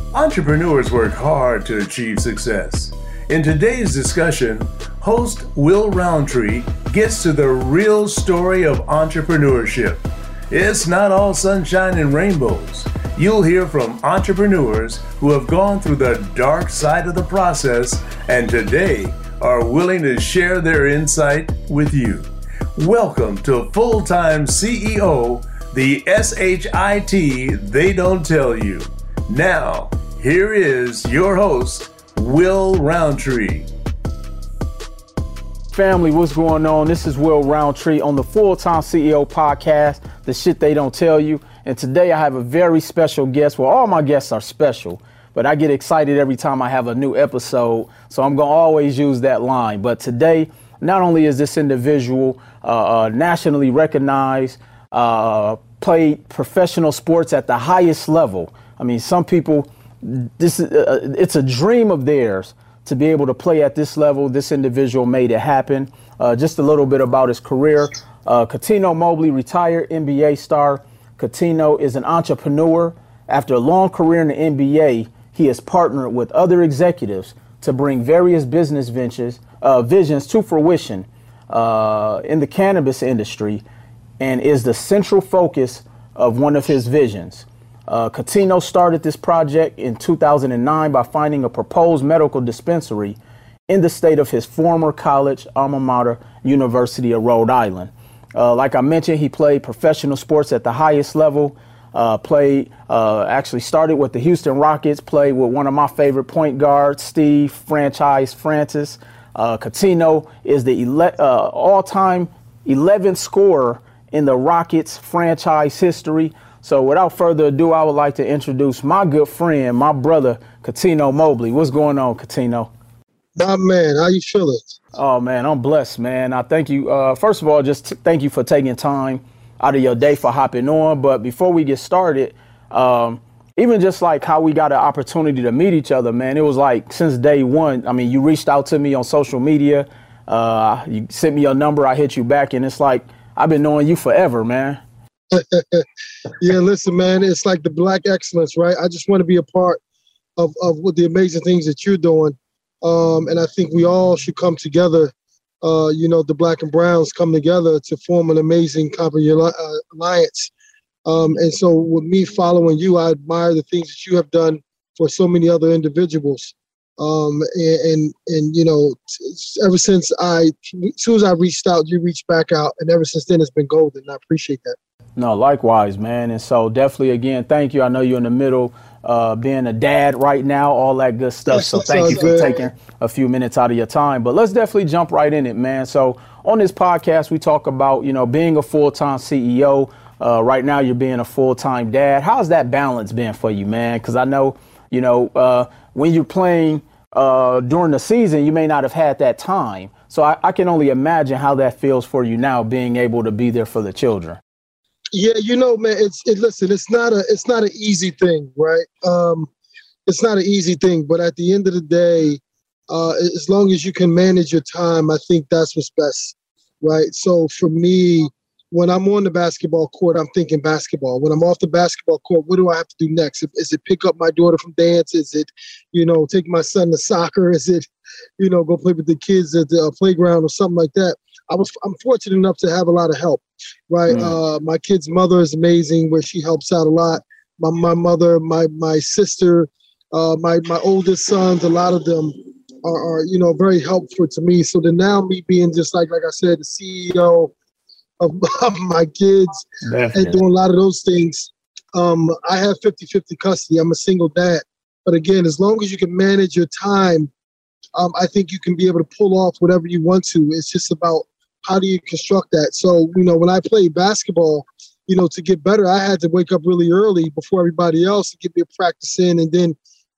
Entrepreneurs work hard to achieve success. In today's discussion, host Will Roundtree gets to the real story of entrepreneurship. It's not all sunshine and rainbows. You'll hear from entrepreneurs who have gone through the dark side of the process and today are willing to share their insight with you. Welcome to Full-Time CEO, the SHIT They Don't Tell You. Now, here is your host, Will Roundtree. Family, what's going on? This is Will Roundtree on the Full-Time CEO podcast, the shit they don't tell you. And today I have a very special guest. Well, all my guests are special, but I get excited every time I have a new episode. So I'm going to always use that line. But today, not only is this individual nationally recognized, played professional sports at the highest level. I mean, some people, it's a dream of theirs to be able to play at this level. This individual made it happen. Just a little bit about his career. Cuttino Mobley, retired NBA star. Cuttino is an entrepreneur. After a long career in the NBA, he has partnered with other executives to bring various business visions to fruition in the cannabis industry, and is the central focus of one of his visions. Cuttino started this project in 2009 by finding a proposed medical dispensary in the state of his former college alma mater, University of Rhode Island. Like I mentioned, he played professional sports at the highest level, actually started with the Houston Rockets, played with one of my favorite point guards, Steve Franchise Francis. Cuttino is the all-time 11th scorer in the Rockets franchise history. So without further ado, I would like to introduce my good friend, my brother, Cuttino Mobley. What's going on, Cuttino? My man, how you feeling? Oh, man, I'm blessed, man. I thank you. First of all, thank you for taking time out of your day for hopping on. But before we get started, even just like how we got an opportunity to meet each other, man, it was like since day one. I mean, you reached out to me on social media. You sent me your number. I hit you back. And it's like I've been knowing you forever, man. Yeah, listen, man, it's like the Black excellence, right? I just want to be a part of what the amazing things that you're doing. And I think we all should come together, the Black and Browns come together to form an amazing company alliance. And so with me following you, I admire the things that you have done for so many other individuals. Ever since as soon as I reached out, you reached back out. And ever since then, it's been golden. I appreciate that. No, likewise, man. And so definitely, again, thank you. I know you're in the middle being a dad right now, all that good stuff. So thank you for taking a few minutes out of your time. But let's definitely jump right in it, man. So on this podcast, we talk about, being a full-time CEO. Right now, you're being a full-time dad. How's that balance been for you, man? Because I know, when you're playing during the season, you may not have had that time. So I can only imagine how that feels for you now, being able to be there for the children. Yeah, man, listen, it's not an easy thing, right? It's not an easy thing, but at the end of the day, as long as you can manage your time, I think that's what's best, right? So for me, when I'm on the basketball court, I'm thinking basketball. When I'm off the basketball court, what do I have to do next? Is it pick up my daughter from dance? Is it, take my son to soccer? Is it, go play with the kids at the playground or something like that? I'm fortunate enough to have a lot of help, right? My kid's mother is amazing, where she helps out a lot. My mother, my sister, my oldest sons, a lot of them are very helpful to me. So then now me being just like I said, the CEO of my kids. Definitely. And doing a lot of those things, I have 50-50 custody. I'm a single dad. But again, as long as you can manage your time, I think you can be able to pull off whatever you want to. It's just about how do you construct that? So, when I played basketball, to get better, I had to wake up really early before everybody else to get their practice in. And then,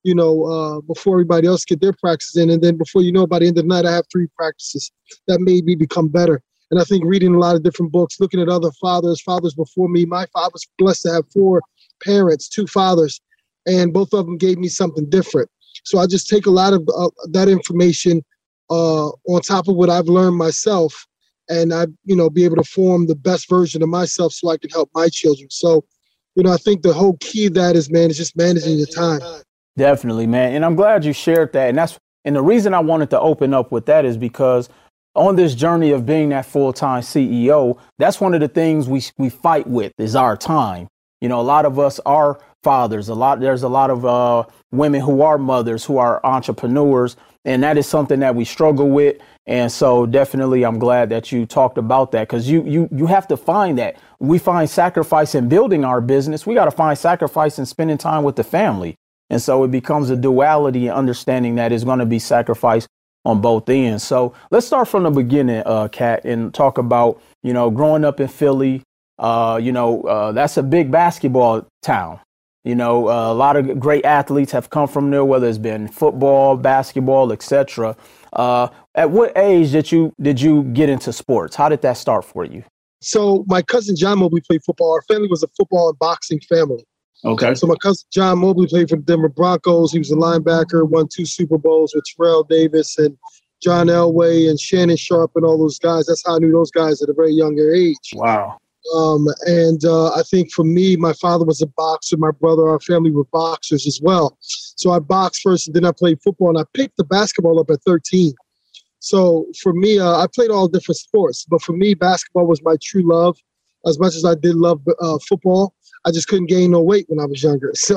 before everybody else get their practice in. And then before by the end of the night, I have 3 practices. That made me become better. And I think reading a lot of different books, looking at other fathers before me, my father was blessed to have 4 parents, 2 fathers, and both of them gave me something different. So I just take a lot of that information on top of what I've learned myself, and I, be able to form the best version of myself so I can help my children. So, I think the whole key of that is just managing your time. Definitely, man. And I'm glad you shared that. And the reason I wanted to open up with that is because on this journey of being that full-time CEO, that's one of the things we fight with is our time. You know, a lot of us are fathers. There's a lot of women who are mothers, who are entrepreneurs, and that is something that we struggle with. And so definitely I'm glad that you talked about that, because you have to find that. We find sacrifice in building our business. We got to find sacrifice in spending time with the family. And so it becomes a duality and understanding that is going to be sacrificed on both ends. So let's start from the beginning, Kat, and talk about, you know, growing up in Philly. That's a big basketball town. You know, a lot of great athletes have come from there, whether it's been football, basketball, etc. At what age did you get into sports? How did that start for you? So my cousin John Mobley played football. Our family was a football and boxing family. Okay. So my cousin John Mobley played for the Denver Broncos. He was a linebacker, won 2 Super Bowls with Terrell Davis and John Elway and Shannon Sharp and all those guys. That's how I knew those guys at a very younger age. Wow. I think for me, my father was a boxer. My brother, our family were boxers as well. So I boxed first, and then I played football, and I picked the basketball up at 13. So for me, I played all different sports, but for me, basketball was my true love. As much as I did love football, I just couldn't gain no weight when I was younger. So,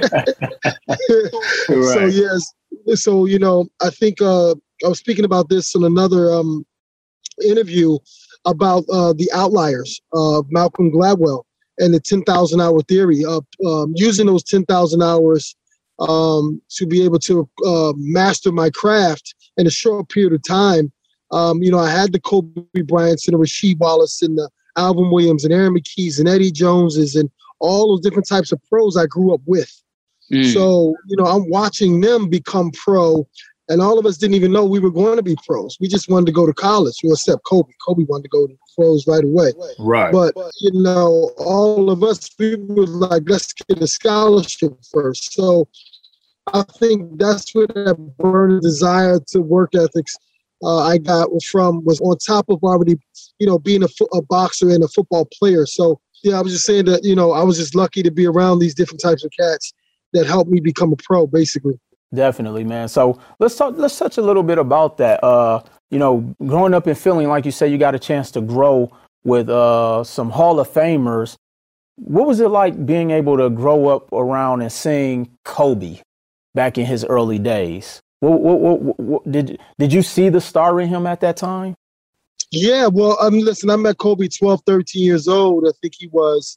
So yes. So, you know, I think I was speaking about this in another interview about the outliers of Malcolm Gladwell and the 10,000 hour theory of using those 10,000 hours to be able to master my craft in a short period of time. I had the Kobe Bryants and the Rasheed Wallace and the Alvin Williams and Aaron McKees and Eddie Joneses and all those different types of pros I grew up with. So, I'm watching them become pro, and all of us didn't even know we were going to be pros. We just wanted to go to college, except Kobe. Kobe wanted to go to pros right away. Right. But, all of us, we were like, let's get a scholarship first. So I think that's where that burning desire to work ethics I got was on top of already, being a boxer and a football player. So, I was just saying that, I was just lucky to be around these different types of cats that helped me become a pro, basically. Definitely, man. So let's touch a little bit about that. Growing up and feeling like you say you got a chance to grow with some Hall of Famers. What was it like being able to grow up around and seeing Kobe back in his early days? What did you see the star in him at that time? Yeah, well, listen, I met Kobe 12, 13 years old, I think he was.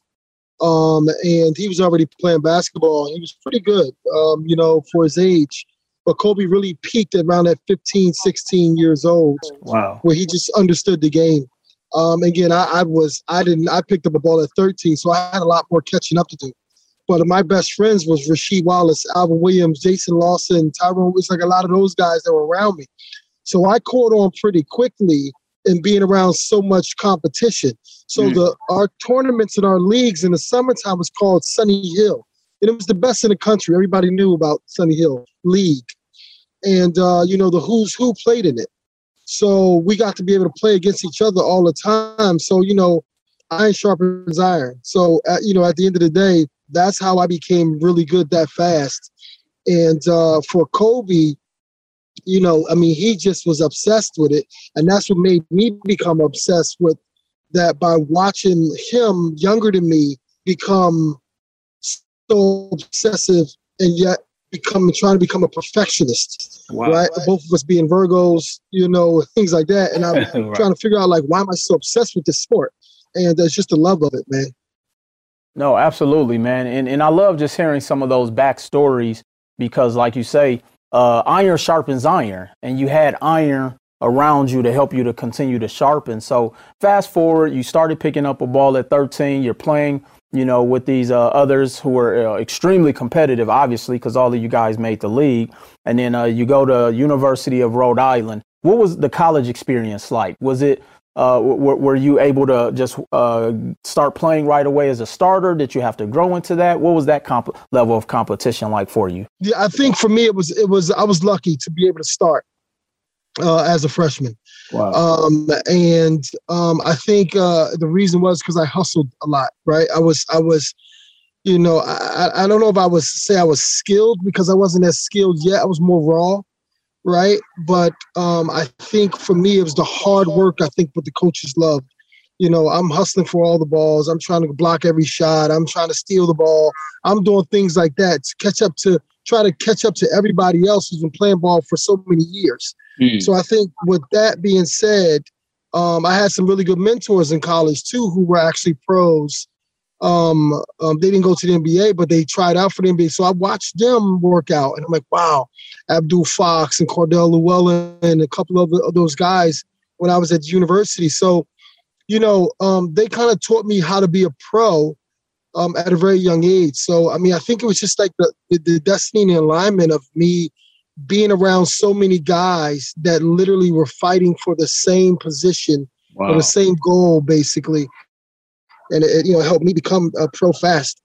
And he was already playing basketball. He was pretty good, for his age. But Kobe really peaked around at 15, 16 years old. Wow. Where he just understood the game. Again, I picked up a ball at 13, so I had a lot more catching up to do. But my best friends was Rasheed Wallace, Alvin Williams, Jason Lawson, Tyrone. It was like a lot of those guys that were around me. So I caught on pretty quickly in being around so much competition. So our tournaments and our leagues in the summertime was called Sunny Hill. And it was the best in the country. Everybody knew about Sunny Hill League. And, the who's who played in it. So we got to be able to play against each other all the time. So, iron sharpens iron. So, at the end of the day, that's how I became really good that fast. And for Kobe, he just was obsessed with it. And that's what made me become obsessed with that, by watching him, younger than me, become so obsessive and yet trying to become a perfectionist. Wow. Right? Both of us being Virgos, things like that. And I'm right. trying to figure out, why am I so obsessed with this sport? And it's just the love of it, man. No, absolutely, man. And I love just hearing some of those backstories because, like you say, iron sharpens iron, and you had iron around you to help you to continue to sharpen. So fast forward, you started picking up a ball at 13. You're playing, with these others who were extremely competitive, obviously, because all of you guys made the league. And then you go to University of Rhode Island. What was the college experience like? Was it were you able to just start playing right away as a starter? Did you have to grow into that? What was that level of competition like for you? Yeah, I think for me, I was lucky to be able to start as a freshman. Wow. I think the reason was because I hustled a lot, right? I was I don't know if I was skilled because I wasn't as skilled yet. I was more raw, right? But I think for me, it was the hard work, I think, what the coaches loved. I'm hustling for all the balls. I'm trying to block every shot. I'm trying to steal the ball. I'm doing things like that to try to catch up to everybody else who's been playing ball for so many years. So I think with that being said, I had some really good mentors in college too, who were actually pros. They didn't go to the NBA, but they tried out for the NBA. So I watched them work out, and I'm like, wow, Abdul Fox and Cordell Llewellyn and a couple of those guys when I was at the university. So, they kind of taught me how to be a pro at a very young age. So, I mean, I think it was just like the destiny and alignment of me being around so many guys that literally were fighting for the same position, for the same goal, basically. And it helped me become a pro fast.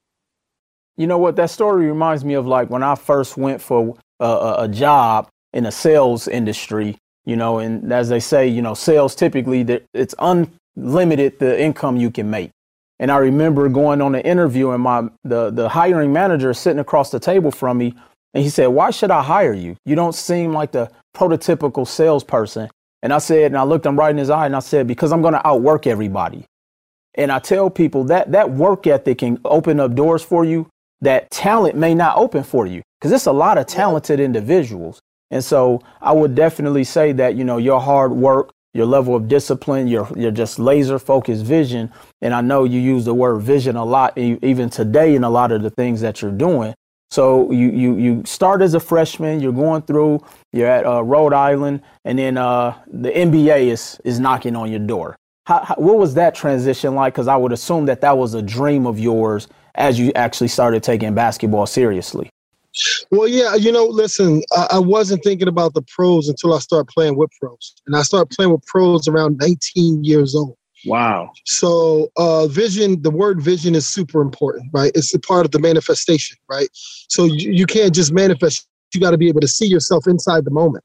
You know what? That story reminds me of like when I first went for a job in the sales industry, and as they say, sales typically, it's unlimited the income you can make. And I remember going on an interview and the hiring manager sitting across the table from me. And he said, "Why should I hire you? You don't seem like the prototypical salesperson." And I said, and I looked him right in his eye and I said, "Because I'm going to outwork everybody." And I tell people that work ethic can open up doors for you that talent may not open for you, because it's a lot of talented individuals. And so I would definitely say that, your hard work, your level of discipline, your just laser focused vision. And I know you use the word vision a lot, even today in a lot of the things that you're doing. So you start as a freshman, you're going through, you're at Rhode Island, and then the NBA is knocking on your door. What was that transition like? Because I would assume that was a dream of yours as you actually started taking basketball seriously. Well, yeah, listen, I wasn't thinking about the pros until I started playing with pros. And I started playing with pros around 19 years old. Wow. So vision, the word vision is super important, right? It's a part of the manifestation, right? So you can't just manifest. You got to be able to see yourself inside the moment.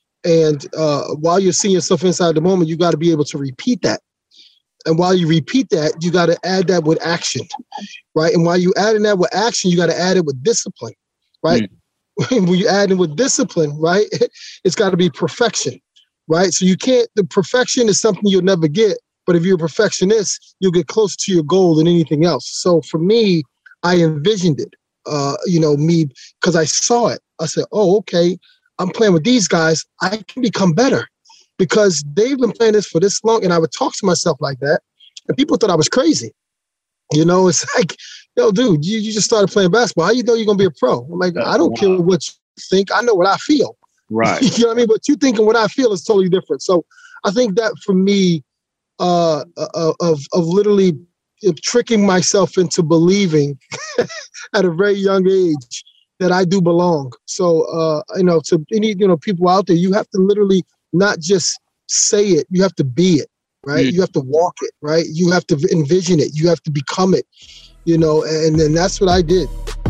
And while you're seeing yourself inside the moment, you got to be able to repeat that. And while you repeat that, you got to add that with action, right? And while you adding that with action, you got to add it with discipline, right? When you add it with discipline, right, it's got to be perfection, right? So the perfection is something you'll never get. But if you're a perfectionist, you'll get closer to your goal than anything else. So for me, I envisioned it, because I saw it. I said, oh, okay, I'm playing with these guys. I can become better because they've been playing this for this long. And I would talk to myself like that. And people thought I was crazy. It's like, yo, dude, you just started playing basketball. How you know you're going to be a pro? I'm like, I don't care what you think. I know what I feel. Right. You know what I mean? But you thinking what I feel is totally different. So I think that for me, of literally tricking myself into believing at a very young age that I do belong. So, to any, people out there, you have to literally not just say it, you have to be it, right? You have to walk it, right? You have to envision it. You have to become it, and then that's what I did.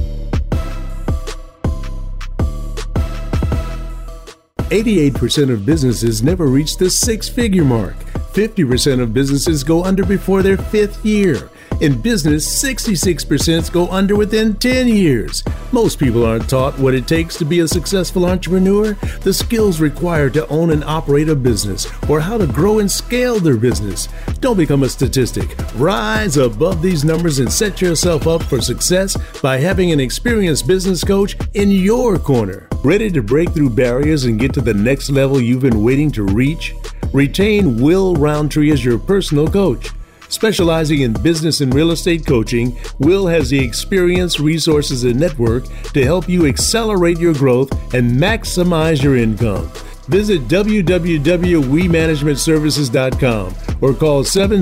%8 of businesses never reach the six-figure mark. 50% of businesses go under before their fifth year. In business, 66% go under within 10 years. Most people aren't taught what it takes to be a successful entrepreneur, the skills required to own and operate a business, or how to grow and scale their business. Don't become a statistic. Rise above these numbers and set yourself up for success by having an experienced business coach in your corner. Ready to break through barriers and get to the next level you've been waiting to reach? Retain Will Roundtree as your personal coach. Specializing in business and real estate coaching, Will has the experience, resources, and network to help you accelerate your growth and maximize your income. Visit www.wemanagementservices.com or call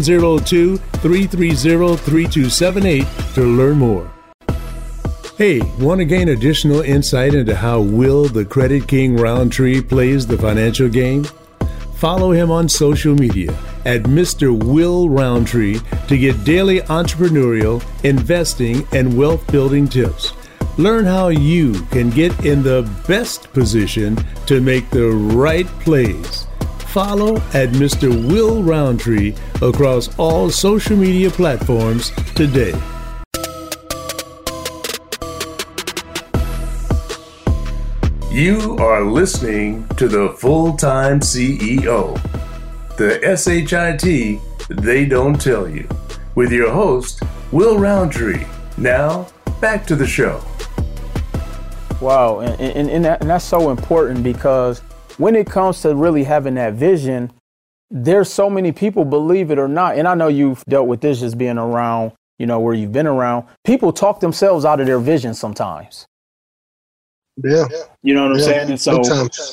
702-330-3278 to learn more. Hey, want to gain additional insight into how Will the Credit King Roundtree plays the financial game? Follow him on social media at Mr. Will Roundtree to get daily entrepreneurial, investing, and wealth building tips. Learn how you can get in the best position to make the right plays. Follow at Mr. Will Roundtree across all social media platforms today. You are listening to the Full-Time CEO, the SHIT They Don't Tell You, with your host, Will Roundtree. Now, back to the show. Wow, and that's so important, because when it comes to really having that vision, there's so many people, believe it or not, and I know you've dealt with this just being around, where you've been around, people talk themselves out of their vision sometimes. Yeah. You know what I'm saying? And so,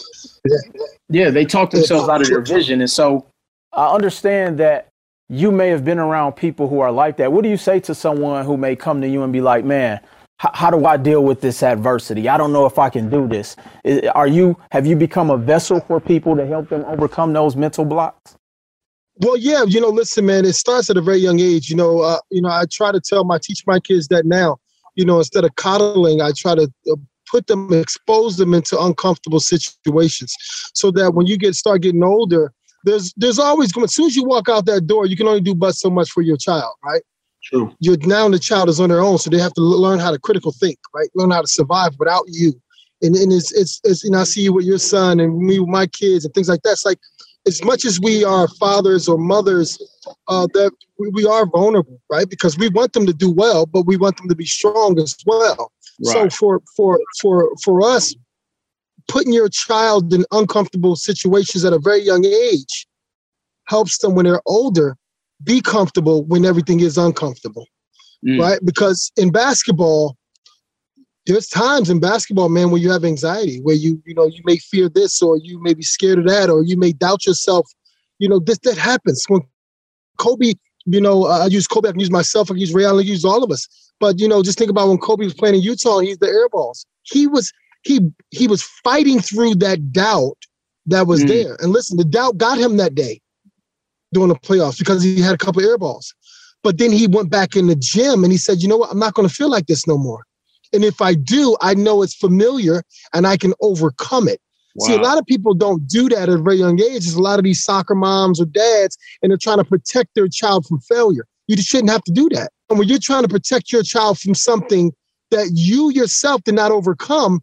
they talk themselves out of their vision. And so I understand that you may have been around people who are like that. What do you say to someone who may come to you and be like, man, how do I deal with this adversity? I don't know if I can do this. Have you become a vessel for people to help them overcome those mental blocks? Well, yeah, listen, man, it starts at a very young age. I try to teach my kids that now, instead of coddling, I try to expose them into uncomfortable situations, so that when you start getting older, there's always going, as soon as you walk out that door, you can only do but so much for your child, right? True. Now the child is on their own, so they have to learn how to critical think, right? Learn how to survive without you. And it's I see you with your son and me with my kids and things like that. It's like, as much as we are fathers or mothers, that we are vulnerable, right? Because we want them to do well, but we want them to be strong as well. Right. So for us, putting your child in uncomfortable situations at a very young age helps them when they're older be comfortable when everything is uncomfortable, right? Because in basketball, there's times in basketball, man, where you have anxiety, where you may fear this, or you may be scared of that, or you may doubt yourself. That happens. When Kobe, I use Kobe, I can use myself, I can use Ray Allen, I can use all of us. But, just think about when Kobe was playing in Utah and he's the air balls. He was fighting through that doubt that was there. And listen, the doubt got him that day during the playoffs because he had a couple of air balls. But then he went back in the gym and he said, you know what, I'm not going to feel like this no more. And if I do, I know it's familiar and I can overcome it. Wow. See, a lot of people don't do that at a very young age. There's a lot of these soccer moms or dads, and they're trying to protect their child from failure. You just shouldn't have to do that. And when you're trying to protect your child from something that you yourself did not overcome,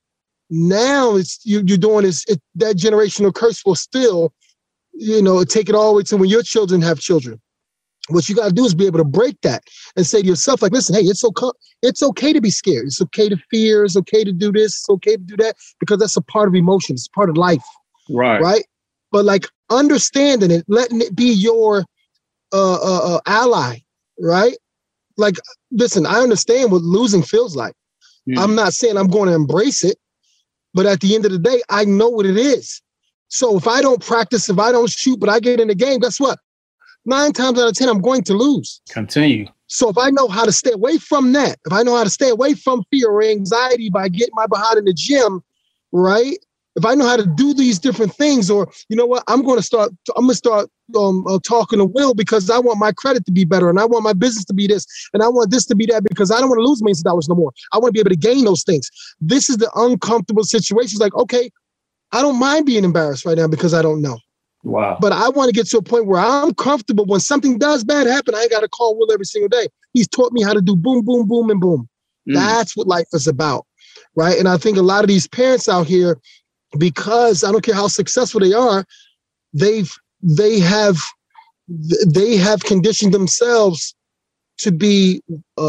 now you're doing that generational curse will still, take it all the way to when your children have children. What you got to do is be able to break that and say to yourself, like, listen, hey, it's okay to be scared. It's okay to fear. It's okay to do this. It's okay to do that, because that's a part of emotion. It's part of life. Right. Right. But like understanding it, letting it be your ally. Right. Like, listen, I understand what losing feels like. I'm not saying I'm going to embrace it, but at the end of the day, I know what it is. So if I don't practice, if I don't shoot, but I get in the game, guess what? 9 times out of 10, I'm going to lose. Continue. So if I know how to stay away from that, if I know how to stay away from fear or anxiety by getting my behind in the gym, right? If I know how to do these different things, or you know what, I'm going to start talking to Will because I want my credit to be better, and I want my business to be this, and I want this to be that, because I don't want to lose millions of dollars no more. I want to be able to gain those things. This is the uncomfortable situations. Like, okay, I don't mind being embarrassed right now because I don't know. Wow. But I want to get to a point where I'm comfortable when something does bad happen. I ain't got to call Will every single day. He's taught me how to do boom, boom, boom, and boom. That's what life is about, right? And I think a lot of these parents out here, because I don't care how successful they are, they have conditioned themselves to be,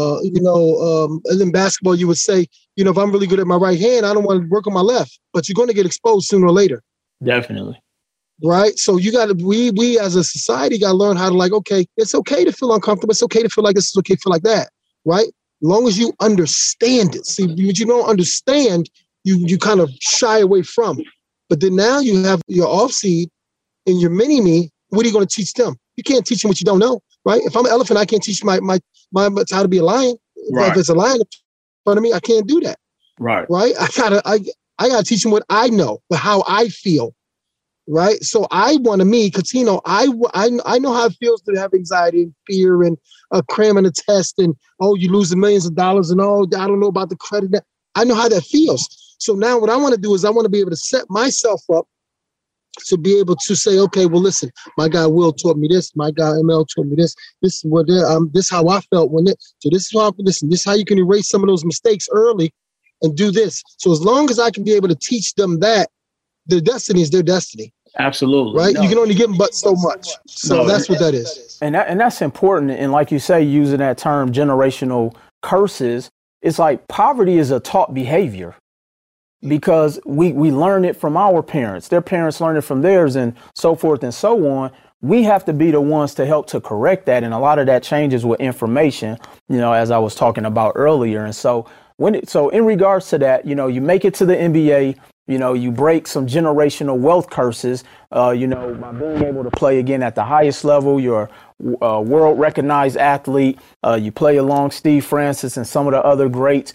in basketball, you would say, if I'm really good at my right hand, I don't want to work on my left. But you're going to get exposed sooner or later. Definitely. Right. So we as a society got to learn how to, like, okay, it's okay to feel uncomfortable. It's okay to feel like this. It's okay to feel like that. Right. As long as you understand it. See, what you don't understand, you kind of shy away from. But then now you have your off seed and your mini me. What are you going to teach them? You can't teach them what you don't know. Right. If I'm an elephant, I can't teach my how to be a lion. Right. If it's a lion in front of me, I can't do that. Right. Right. I gotta teach them what I know, but how I feel. Right. So I want to because, I know how it feels to have anxiety and fear and cramming a test and, you losing millions of dollars and, I don't know about the credit. I know how that feels. So now what I want to do is I want to be able to set myself up to be able to say, okay, well, listen, my guy Will taught me this. My guy ML taught me this. This is what this is how I felt when it. So this is how this is how you can erase some of those mistakes early, and do this. So as long as I can be able to teach them that, their destiny is their destiny. Absolutely. Right? No. You can only give them but so much. So that's what that is. And that's important. And like you say, using that term generational curses, it's like poverty is a taught behavior because we learn it from our parents. Their parents learn it from theirs and so forth and so on. We have to be the ones to help to correct that. And a lot of that changes with information, as I was talking about earlier. And so in regards to that, you make it to the NBA, you break some generational wealth curses, by being able to play again at the highest level. You're a world recognized athlete. You play along Steve Francis and some of the other greats.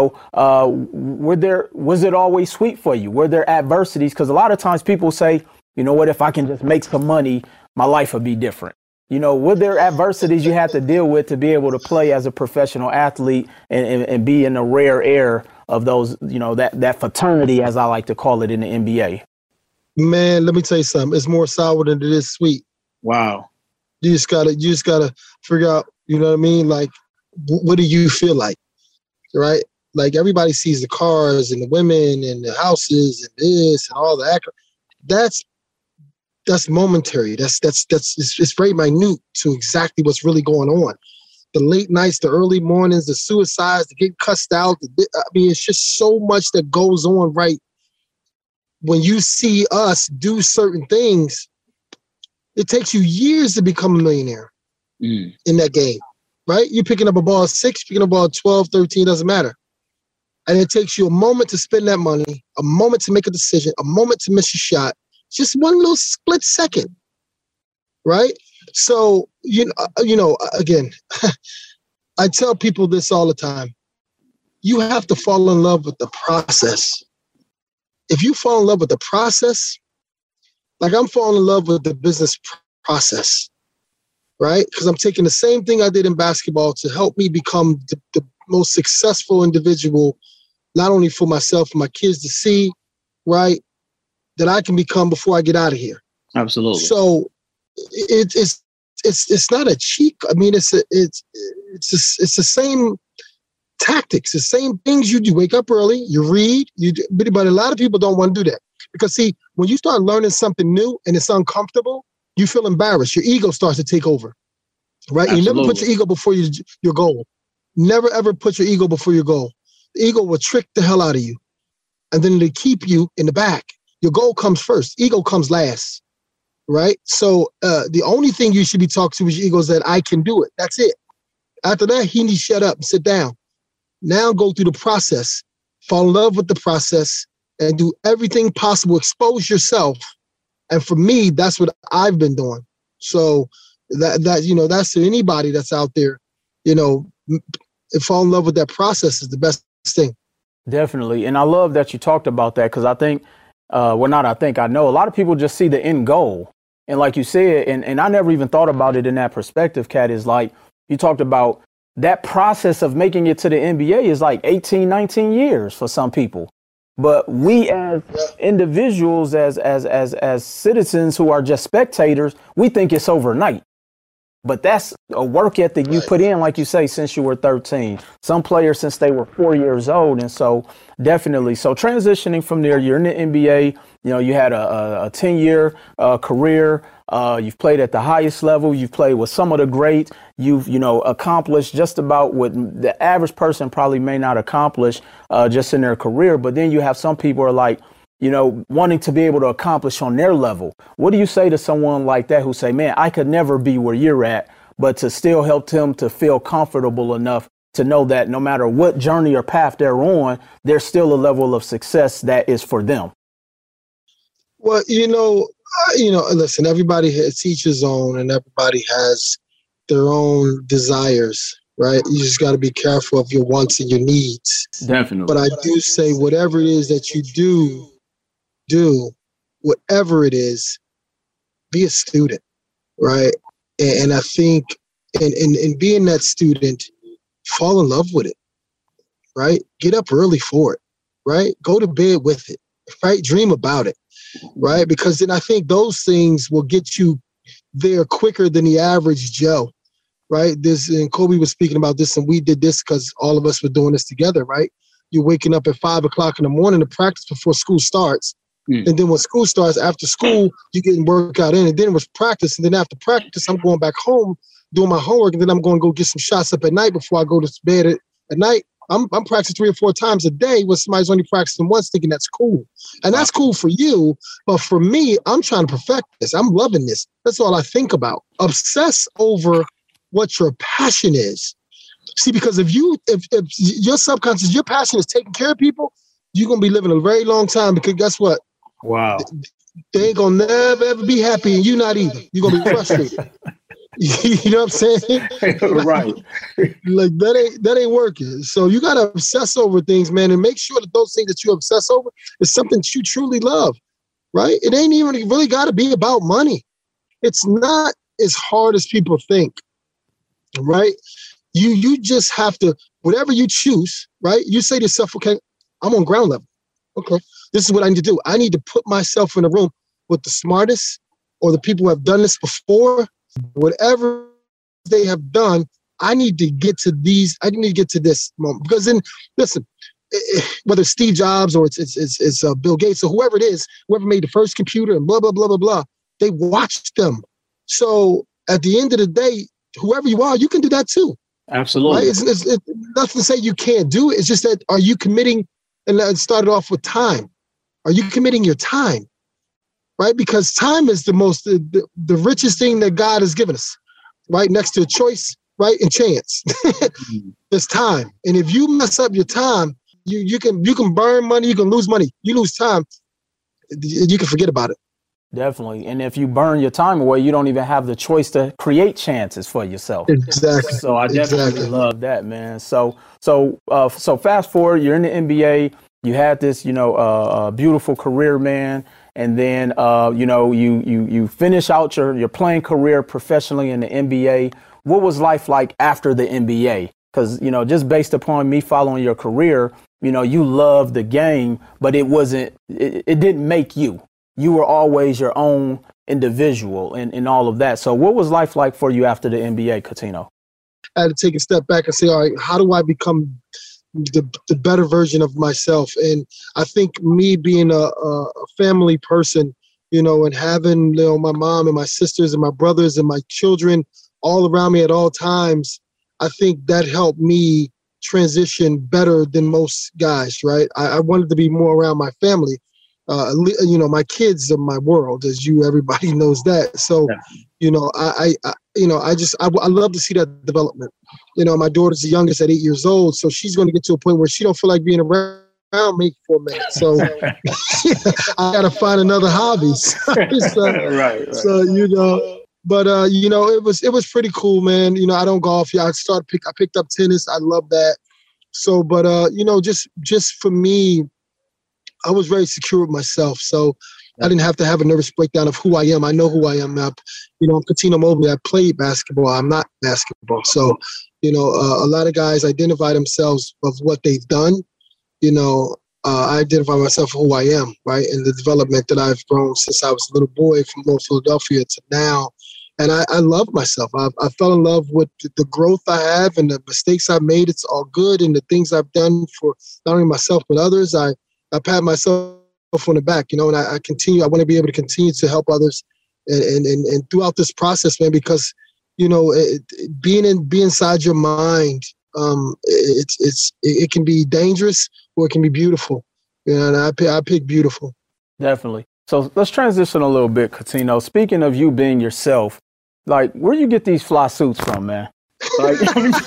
Was it always sweet for you? Were there adversities? Because a lot of times people say, what, if I can just make some money, my life would be different. Were there adversities you had to deal with to be able to play as a professional athlete and be in the rare air of those, that fraternity, as I like to call it, in the NBA? Man, let me tell you something. It's more sour than it is sweet. Wow. You just gotta figure out, you know what I mean? Like, what do you feel like? Right? Like, everybody sees the cars and the women and the houses and this and all that. That's momentary. It's very minute to exactly what's really going on. The late nights, the early mornings, the suicides, the getting cussed out. It's just so much that goes on, right? When you see us do certain things, it takes you years to become a millionaire in that game, right? You're picking up a ball at 6, picking up a ball at 12, 13, doesn't matter. And it takes you a moment to spend that money, a moment to make a decision, a moment to miss a shot. Just one little split second, right? So, again, I tell people this all the time. You have to fall in love with the process. If you fall in love with the process, like I'm falling in love with the business process, right? Because I'm taking the same thing I did in basketball to help me become the most successful individual, not only for myself and my kids to see, right, that I can become before I get out of here. Absolutely. So it's not a cheat. I mean, it's the same tactics, the same things you do. Wake up early, you read, but a lot of people don't want to do that because see, when you start learning something new and it's uncomfortable, you feel embarrassed. Your ego starts to take over, right? Absolutely. You never put your ego before your goal. Never ever put your ego before your goal. The ego will trick the hell out of you, and then they keep you in the back. Your goal comes first. Ego comes last, right? So the only thing you should be talking to is your ego is that I can do it. That's it. After that, he needs to shut up and sit down. Now go through the process. Fall in love with the process and do everything possible. Expose yourself. And for me, that's what I've been doing. So that's to anybody that's out there, fall in love with that process is the best thing. Definitely. And I love that you talked about that because I think, I know a lot of people just see the end goal. And like you said, and I never even thought about it in that perspective, Cat, is like you talked about that process of making it to the NBA is like 18, 19 years for some people. But we as individuals, as citizens who are just spectators, we think it's overnight. But that's a work ethic you put in, like you say, since you were 13. Some players since they were 4 years old. And so definitely. So transitioning from there, you're in the NBA. You had a 10-year career. You've played at the highest level. You've played with some of the greats. You've, accomplished just about what the average person probably may not accomplish just in their career. But then you have some people who are like, wanting to be able to accomplish on their level. What do you say to someone like that who say, man, I could never be where you're at, but to still help them to feel comfortable enough to know that no matter what journey or path they're on, there's still a level of success that is for them? Well, listen, everybody has each his own and everybody has their own desires, right? You just got to be careful of your wants and your needs. Definitely. But I do say whatever it is that you do, whatever it is, be a student, right? And I think in being that student, fall in love with it, right? Get up early for it, right? Go to bed with it, right? Dream about it, right? Because then I think those things will get you there quicker than the average Joe, right? And Kobe was speaking about this, and we did this because all of us were doing this together, right? you're waking up at 5 o'clock in the morning to practice before school starts. And then when school starts, after school, you're getting workout in. And then it was practice. And then after practice, I'm going back home, doing my homework. And then I'm going to go get some shots up at night before I go to bed at night. I'm practicing 3 or 4 times a day when somebody's only practicing once, thinking that's cool. And that's cool for you. But for me, I'm trying to perfect this. I'm loving this. That's all I think about. Obsess over what your passion is. See, because if your subconscious, your passion is taking care of people, you're going to be living a very long time, because guess what? Wow. They ain't going to never, ever be happy, and you not either. You're going to be frustrated. You know what I'm saying? Right. Like that ain't working. So you got to obsess over things, man, and make sure that those things that you obsess over is something that you truly love, right? It ain't even really got to be about money. It's not as hard as people think, right? You just have to, whatever you choose, right? You say to yourself, okay, I'm on ground level. Okay, this is what I need to do. I need to put myself in a room with the smartest or the people who have done this before. Whatever they have done, I need to get to these. I need to get to this moment, because then, listen, whether it's Steve Jobs or it's Bill Gates or whoever it is, whoever made the first computer and blah blah blah blah blah, they watched them. So at the end of the day, whoever you are, you can do that too. Absolutely. Right? It's nothing to say you can't do it. It's just that, are you committing? And it started off with time. Are you committing your time? Right? Because time is the richest thing that God has given us, right? Next to a choice, right? And chance. There's time. And if you mess up your time, you can burn money, you can lose money. You lose time, you can forget about it. Definitely. And if you burn your time away, you don't even have the choice to create chances for yourself. Exactly. So I definitely love that, man. So fast forward, you're in the NBA, you had this, beautiful career, man. And then, you finish out your playing career professionally in the NBA. What was life like after the NBA? Because, just based upon me following your career, you loved the game, but it didn't make you. You were always your own individual and all of that. So what was life like for you after the NBA, Cuttino? I had to take a step back and say, all right, how do I become the better version of myself? And I think me being a family person, and having my mom and my sisters and my brothers and my children all around me at all times, I think that helped me transition better than most guys, right? I wanted to be more around my family. My kids are my world, as everybody knows that. So, I love to see that development. My daughter's the youngest at 8 years old, so she's going to get to a point where she don't feel like being around me for a minute. So I got to find another hobby. Right. So, but it was pretty cool, man. I don't golf. I picked up tennis. I love that. So, but just for me, I was very secure with myself, so I didn't have to have a nervous breakdown of who I am. I know who I am. I'm Cuttino Mobley. I played basketball. I'm not basketball. So, a lot of guys identify themselves of what they've done. I identify myself for who I am, right? And the development that I've grown since I was a little boy from North Philadelphia to now. And I love myself. I fell in love with the growth I have and the mistakes I've made. It's all good. And the things I've done for not only myself, but others, I pat myself on the back, and I continue. I want to be able to continue to help others, and throughout this process, man. Because being inside your mind, it can be dangerous or it can be beautiful. And I pick beautiful. Definitely. So let's transition a little bit, Cuttino. Speaking of you being yourself, like, where you get these fly suits from, man? Like,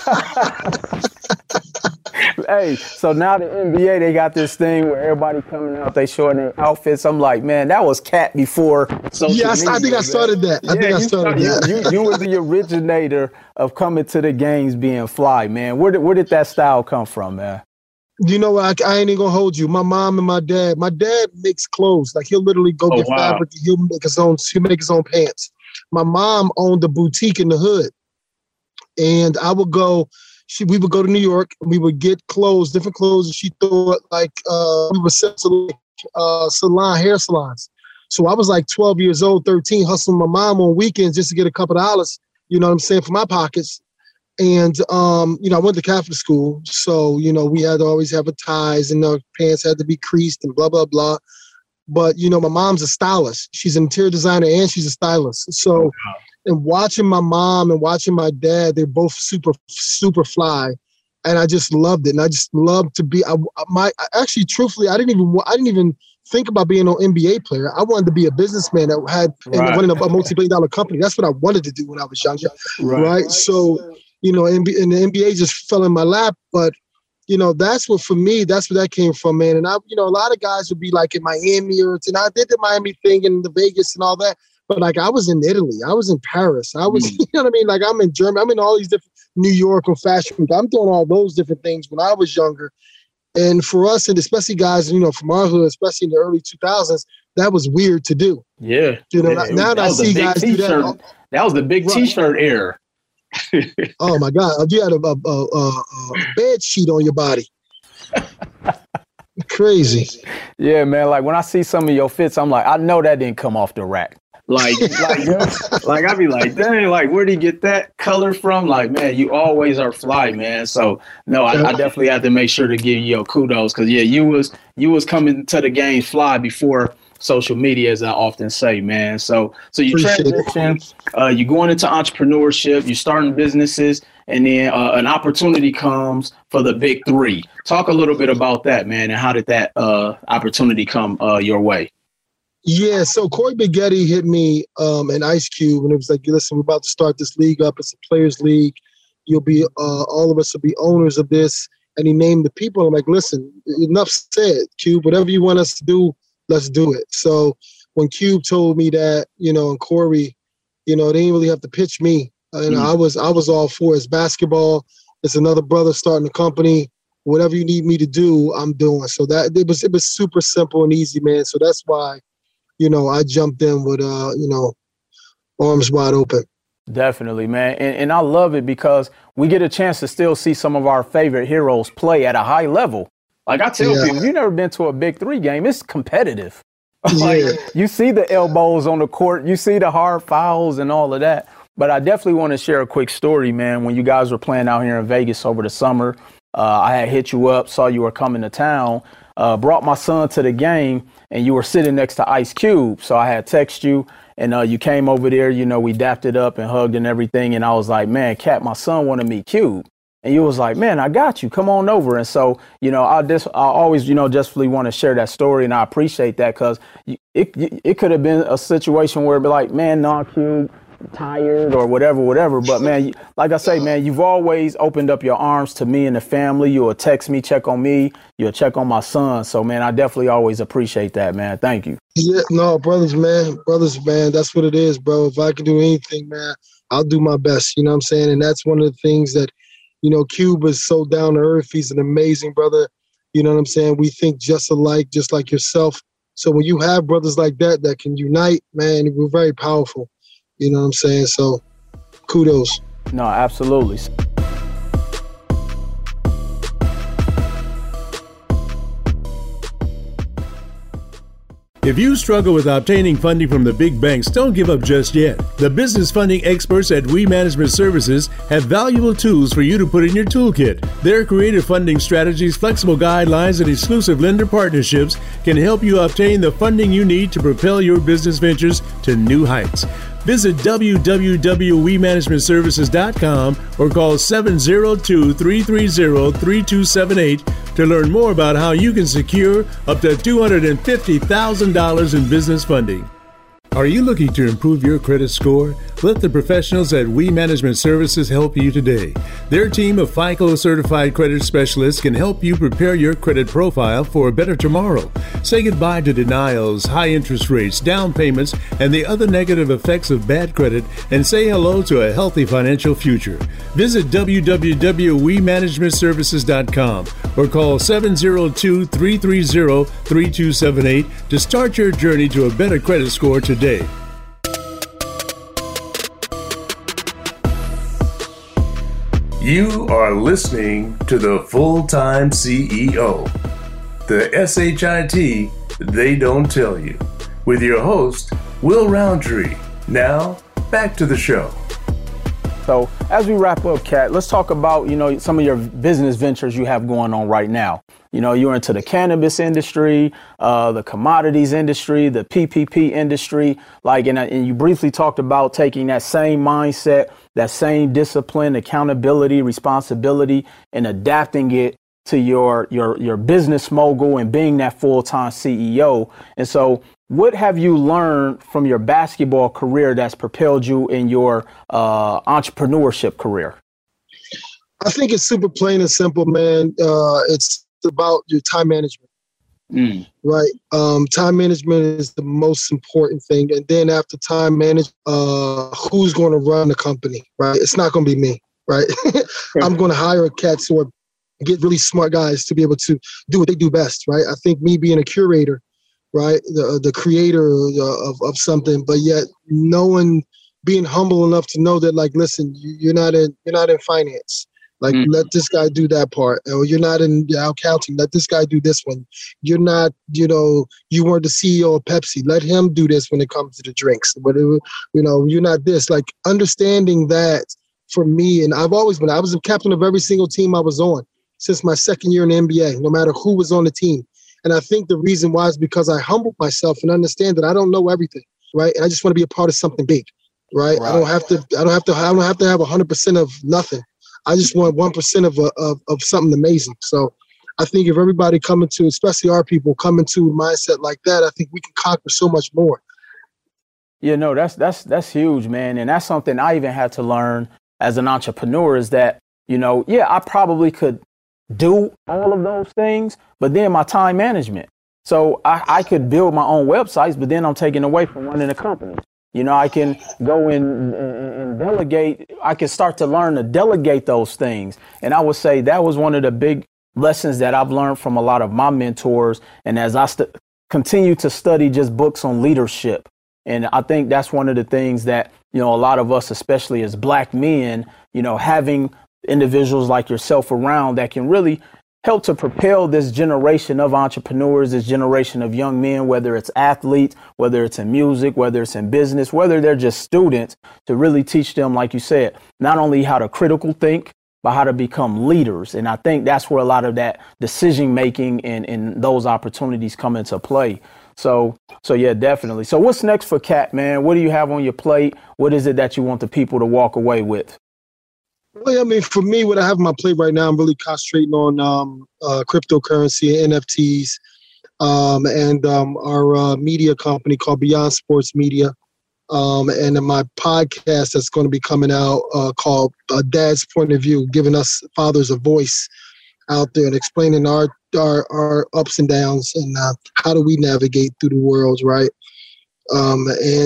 hey, so now the NBA, they got this thing where everybody coming out, they showing their outfits. I'm like, man, that was cat before social media, I think I started that. You were the originator of coming to the games being fly, man. Where did that style come from, man? I ain't even gonna hold you. My mom and my dad makes clothes. Like, he'll literally go get fabric. He'll make his own pants. My mom owned a boutique in the hood. And I would go, we would go to New York, and we would get clothes, different clothes, and she thought we would sell to hair salons. So I was like 12 years old, 13, hustling my mom on weekends just to get a couple of dollars, for my pockets. And, I went to Catholic school. So, we had to always have a ties and our pants had to be creased and blah, blah, blah. But, my mom's a stylist. She's an interior designer and she's a stylist. So, and watching my mom and watching my dad, they're both super, super fly. And I just loved it. And I just loved to be, actually, truthfully, I didn't even think about being an NBA player. I wanted to be a businessman that had running a multi-billion-dollar company. That's what I wanted to do when I was younger. Right. So, and the NBA just fell in my lap. But, that's what, for me, that's where that came from, man. And a lot of guys would be like in Miami and I did the Miami thing and the Vegas and all that. But like I was in Italy, I was in Paris, I was, you know what I mean? Like I'm in Germany, I'm in all these different New York or fashion. I'm doing all those different things when I was younger. And for us, and especially guys, from our hood, especially in the early 2000s, that was weird to do. Yeah. Now that I see guys do that. That was the big T-shirt era. Oh my God! You had a bed sheet on your body. Crazy. Yeah, man. Like when I see some of your fits, I'm like, I know that didn't come off the rack. Like I be like, dang, like where did you get that color from? Like, man, you always are fly, man. So no, I definitely have to make sure to give you your kudos because you was coming to the game fly before social media, as I often say, man. So you transition, you're going into entrepreneurship, you're starting businesses, and then an opportunity comes for the big three. Talk a little bit about that, man, and how did that opportunity come your way? Yeah, so Corey Biggetti hit me and Ice Cube, and it was like, listen, we're about to start this league up. It's a players' league. You'll be, all of us will be owners of this. And he named the people. I'm like, listen, enough said, Cube. Whatever you want us to do, let's do it. So when Cube told me that, and Corey, they didn't really have to pitch me. I was all for it. It's basketball. It's another brother starting a company. Whatever you need me to do, I'm doing. So that it was super simple and easy, man. So that's why, I jumped in with, arms wide open. Definitely, man. And I love it because we get a chance to still see some of our favorite heroes play at a high level. Like I tell people, if you've never been to a Big Three game, it's competitive. Like you see the elbows on the court, you see the hard fouls and all of that. But I definitely want to share a quick story, man. When you guys were playing out here in Vegas over the summer, I had hit you up, saw you were coming to town, brought my son to the game, and you were sitting next to Ice Cube. So I had text you, and you came over there. We dapped it up and hugged and everything. And I was like, man, Cat, my son want to meet Cube. And you was like, man, I got you. Come on over. And so, I always, justly want to share that story. And I appreciate that because it could have been a situation where it'd be like, man, no, Cube, tired or whatever. But, man, like I say, man, you've always opened up your arms to me and the family. You'll text me, check on me. You'll check on my son. So, man, I definitely always appreciate that, man. Thank you. Yeah, no, brothers, man. That's what it is, bro. If I can do anything, man, I'll do my best. You know what I'm saying? And that's one of the things that, Cube is so down to earth. He's an amazing brother. You know what I'm saying? We think just alike, just like yourself. So when you have brothers like that can unite, man, we're very powerful. You know what I'm saying? So kudos. No, absolutely. If you struggle with obtaining funding from the big banks, don't give up just yet. The business funding experts at We Management Services have valuable tools for you to put in your toolkit. Their creative funding strategies, flexible guidelines, and exclusive lender partnerships can help you obtain the funding you need to propel your business ventures to new heights. Visit www.wemanagementservices.com or call 702-330-3278 to learn more about how you can secure up to $250,000 in business funding. Are you looking to improve your credit score? Let the professionals at We Management Services help you today. Their team of FICO certified credit specialists can help you prepare your credit profile for a better tomorrow. Say goodbye to denials, high interest rates, down payments, and the other negative effects of bad credit, and say hello to a healthy financial future. Visit www.wemanagementservices.com or call 702-330-3278 to start your journey to a better credit score today. You are listening to the Full-Time CEO, the SHIT They Don't Tell You, with your host, Will Roundtree. Now, back to the show. So as we wrap up, Kat, let's talk about, some of your business ventures you have going on right now. You're into the cannabis industry, the commodities industry, the PPP industry, and you briefly talked about taking that same mindset, that same discipline, accountability, responsibility, and adapting it to your business mogul and being that full-time CEO. And so what have you learned from your basketball career that's propelled you in your entrepreneurship career? I think it's super plain and simple, man. It's about your time management, right? Time management is the most important thing. And then after time management, who's going to run the company, right? It's not going to be me, right? I'm going to hire cats who get really smart guys to be able to do what they do best, right? I think me being a curator, right, the creator of something, but yet being humble enough to know that, like, listen, you're not in finance. Like, let this guy do that part. Or you're not in accounting. Let this guy do this one. You're not, you weren't the CEO of Pepsi. Let him do this when it comes to the drinks. Whatever, you're not this. Like, understanding that for me, and I was a captain of every single team I was on since my second year in the NBA, no matter who was on the team. And I think the reason why is because I humbled myself and understand that I don't know everything, right? And I just want to be a part of something big, right? I don't have to have 100% of nothing. I just want 1% of something amazing. So I think if everybody especially our people, come into a mindset like that, I think we can conquer so much more. That's huge, man. And that's something I even had to learn as an entrepreneur is that, I probably could do all of those things, but then my time management. So I could build my own websites, but then I'm taking away from running a company. I can go in and delegate. I can start to learn to delegate those things. And I would say that was one of the big lessons that I've learned from a lot of my mentors. And as I continue to study just books on leadership. And I think that's one of the things that, a lot of us, especially as Black men, having individuals like yourself around that can really help to propel this generation of entrepreneurs, this generation of young men, whether it's athletes, whether it's in music, whether it's in business, whether they're just students, to really teach them, like you said, not only how to critical think, but how to become leaders. And I think that's where a lot of that decision making and those opportunities come into play. So yeah, definitely. So what's next for Kat, man? What do you have on your plate? What is it that you want the people to walk away with? Well, I mean, for me, what I have on my plate right now, I'm really concentrating on cryptocurrency and NFTs, and our media company called Beyond Sports Media, and then my podcast that's going to be coming out called Dad's Point of View, giving us fathers a voice out there and explaining our ups and downs and how do we navigate through the world, right? I'm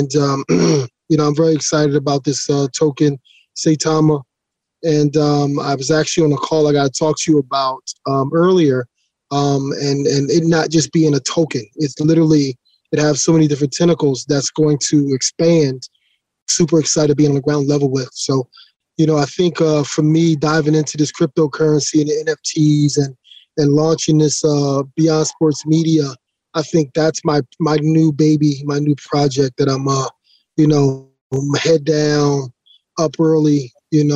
very excited about this token, Saitama. And I was actually on a call I got to talk to you about earlier, and it not just being a token. It's literally, it has so many different tentacles that's going to expand. Super excited to be on the ground level with. So, I think for me, diving into this cryptocurrency and the NFTs and launching this Beyond Sports Media, I think that's my new baby, my new project that I'm, head down, up early,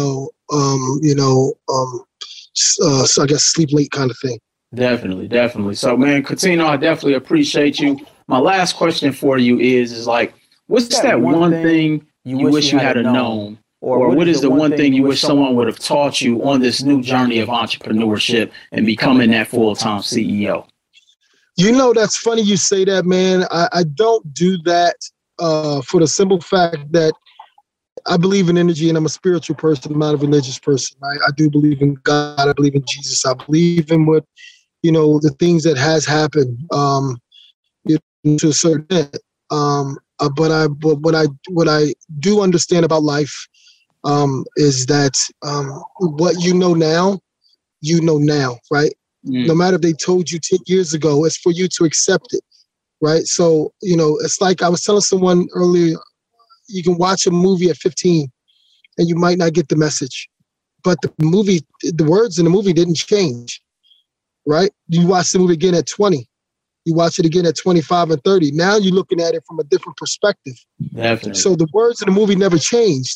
so I guess sleep late kind of thing. Definitely. So, man, Coutinho, I definitely appreciate you. My last question for you is like, what's that one thing you wish you had known? Or what is the one thing you wish someone would have taught you on this new journey of entrepreneurship and becoming that full-time CEO? That's funny you say that, man. I don't do that for the simple fact that I believe in energy and I'm a spiritual person. I'm not a religious person. Right? I do believe in God. I believe in Jesus. I believe in what, the things that has happened to a certain extent. But what I do understand about life is that what you know now, right? No matter if they told you 10 years ago, it's for you to accept it, right? So, it's like I was telling someone earlier, you can watch a movie at 15 and you might not get the message, but the words in the movie didn't change, right? You watch the movie again at 20, you watch it again at 25 and 30. Now you're looking at it from a different perspective. Definitely. So the words in the movie never changed.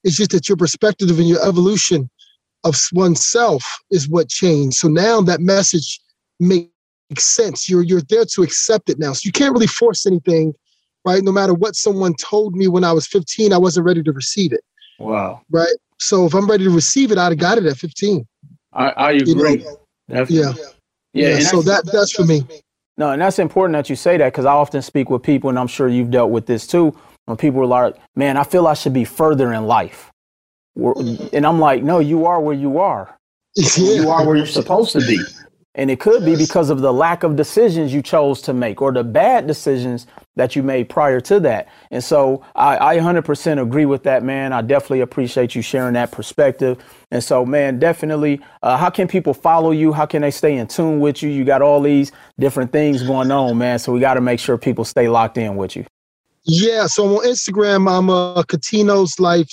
It's just that your perspective and your evolution of oneself is what changed. So now that message makes sense. You're there to accept it now. So you can't really force anything, right? No matter what someone told me when I was 15, I wasn't ready to receive it. Wow. Right. So if I'm ready to receive it, I'd have got it at 15. I agree. Yeah. So that's for me. No, and that's important that you say that, because I often speak with people, and I'm sure you've dealt with this too, when people are like, man, I feel I should be further in life. And I'm like, no, you are where you are. You are where you're supposed to be. And it could be because of the lack of decisions you chose to make, or the bad decisions that you made prior to that. And so I 100% agree with that, man. I definitely appreciate you sharing that perspective. And so, man, definitely, how can people follow you? How can they stay in tune with you? You got all these different things going on, man. So we got to make sure people stay locked in with you. Yeah, so on Instagram, I'm Cuttino's Life,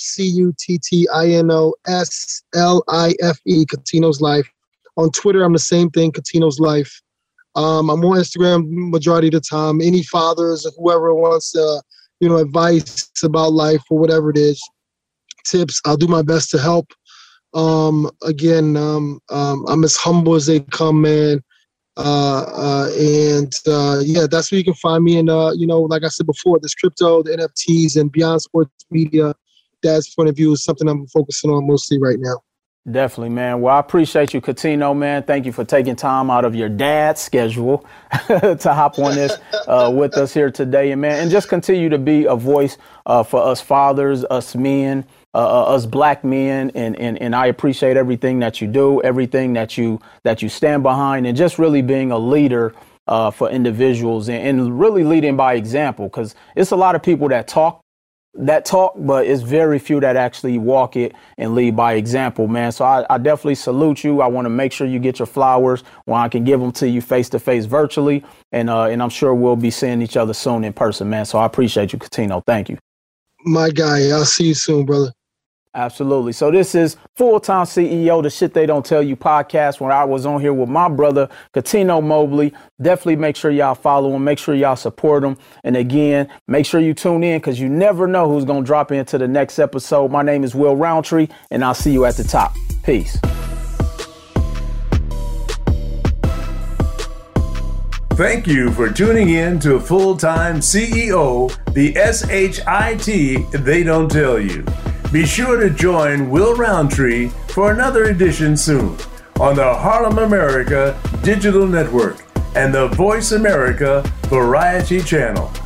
CUTTINOSLIFE, Cuttino's Life. On Twitter, I'm the same thing, Cuttino's Life. I'm on Instagram majority of the time. Any fathers or whoever wants, advice about life or whatever it is, tips, I'll do my best to help. I'm as humble as they come, man. That's where you can find me. And, like I said before, this crypto, the NFTs, and beyond sports media, Dad's point of view is something I'm focusing on mostly right now. Definitely, man. Well, I appreciate you, Cuttino, man. Thank you for taking time out of your dad's schedule to hop on this with us here today. And just continue to be a voice for us fathers, us men, us black men. And I appreciate everything that you do, everything that you stand behind, and just really being a leader for individuals and really leading by example, because it's a lot of people that talk, but it's very few that actually walk it and lead by example, man. So I definitely salute you. I want to make sure you get your flowers when I can give them to you face to face virtually. And I'm sure we'll be seeing each other soon in person, man. So I appreciate you, Cuttino. Thank you. My guy, I'll see you soon, brother. Absolutely. So this is Full-Time CEO, the Shit They Don't Tell You podcast, where I was on here with my brother, Cuttino Mobley. Definitely make sure y'all follow him. Make sure y'all support him. And again, make sure you tune in, because you never know who's going to drop into the next episode. My name is Will Roundtree, and I'll see you at the top. Peace. Thank you for tuning in to Full-Time CEO, the SHIT They Don't Tell You. Be sure to join Will Roundtree for another edition soon on the Harlem America Digital Network and the Voice America Variety Channel.